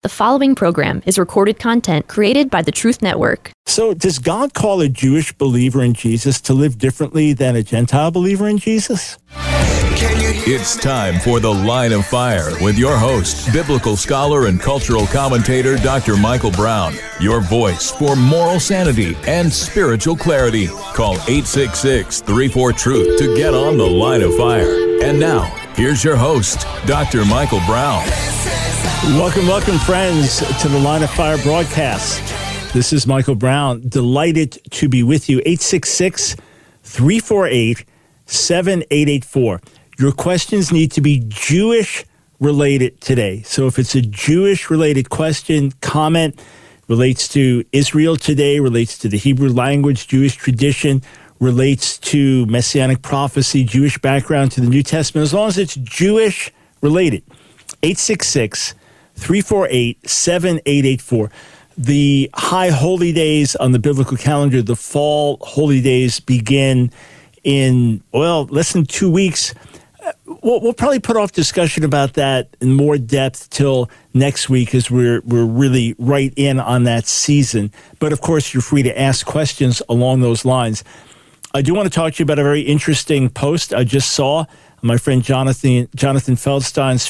The following program is recorded content created by the Truth Network. So does God call a Jewish believer in Jesus to live differently than a Gentile believer in Jesus? It's time for The Line of Fire with your host, biblical scholar and cultural commentator, Dr. Michael Brown. Your voice for moral sanity and spiritual clarity. Call 866-34-TRUTH to get on The Line of Fire. And now, here's your host, Dr. Michael Brown. Welcome, friends, to the Line of Fire broadcast. This is Michael Brown. Delighted to be with you. 866-348-7884. Your questions need to be Jewish-related today. So if it's a Jewish-related question, comment, relates to Israel today, relates to the Hebrew language, Jewish tradition, relates to Messianic prophecy, Jewish background to the New Testament, as long as it's Jewish-related. 866-348-7884. The high holy days on the biblical calendar, the fall holy days, begin in, less than 2 weeks. We'll probably put off discussion about that in more depth till next week, as we're really right in on that season. But of course, you're free to ask questions along those lines. I do want to talk to you about a very interesting post I just saw. My friend Jonathan Feldstein's